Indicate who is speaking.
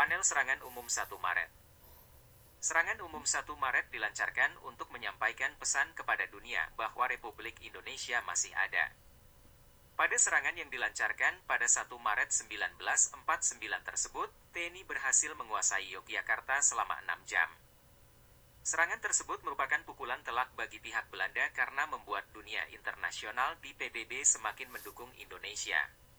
Speaker 1: Panel Serangan Umum 1 Maret. Serangan Umum 1 Maret dilancarkan untuk menyampaikan pesan kepada dunia bahwa Republik Indonesia masih ada. Pada serangan yang dilancarkan pada 1 Maret 1949 tersebut, TNI berhasil menguasai Yogyakarta selama 6 jam. Serangan tersebut merupakan pukulan telak bagi pihak Belanda karena membuat dunia internasional di PBB semakin mendukung Indonesia.